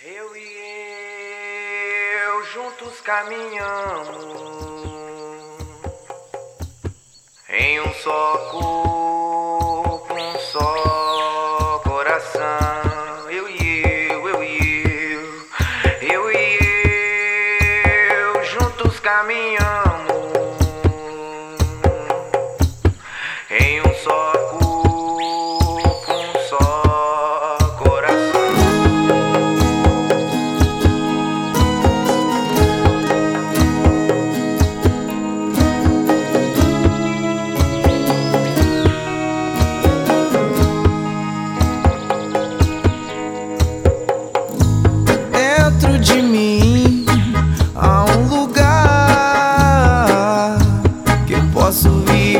Eu e eu juntos caminhamos em um só corpo, um só coração. Eu e eu juntos caminhamos em um só corpo, um só coração. Dentro de mim há um lugar que eu posso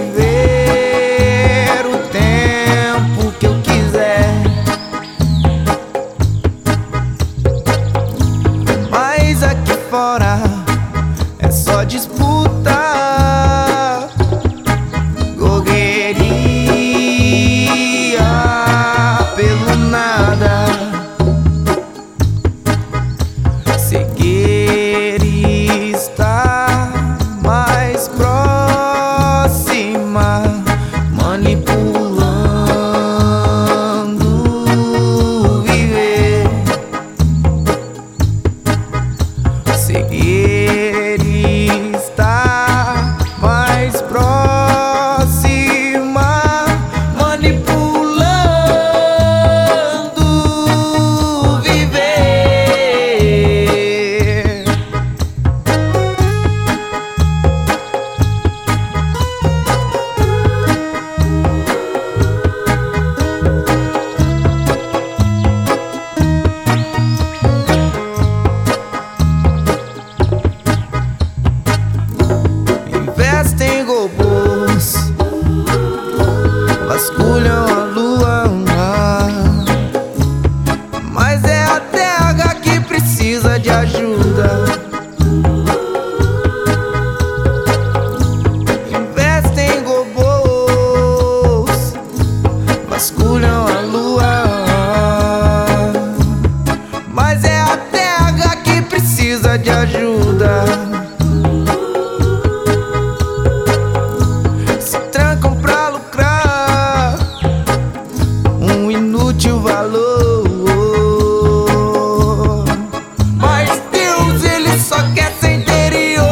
viver o tempo que eu quiser. Mas aqui fora é só disputa, correria pelo nada. Seguir e estar mais próxima, manipulando viver. Seguir e estar mais próxima, manipulando viver. Investem robôs, vasculham a lua, mas é a terra que precisa de ajuda. Investem robôs, vasculham a lua, mas é a terra que precisa de ajuda. Se trancam pra lucrar um inútil valor, mas Deus, ele só quer ser interior.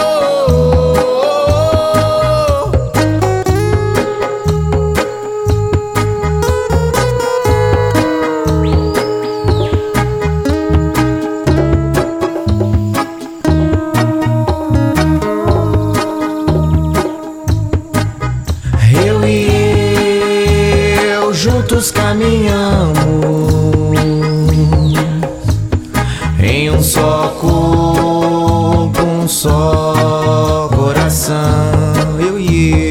Eu e eu juntos caminhamos em um só corpo, um só coração. Eu e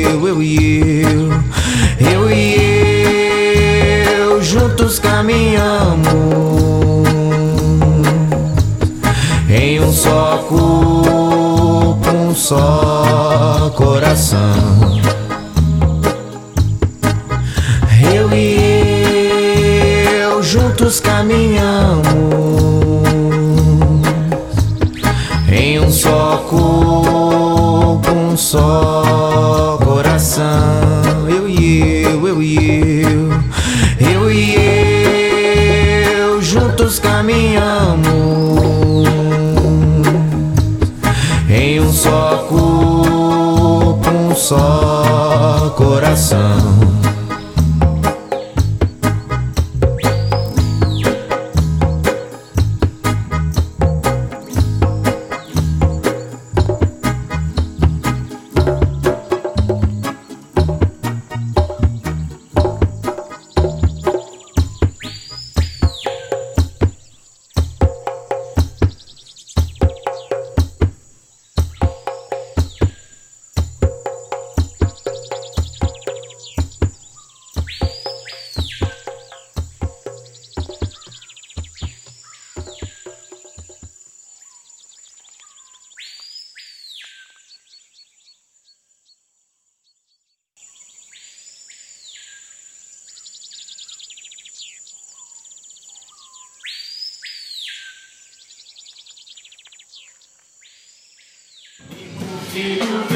eu juntos caminhamos em um só corpo, um só coração. Eu e eu juntos caminhamos em um só corpo, um só coração. Eu e eu juntos caminhamos em um só corpo, um só coração. filho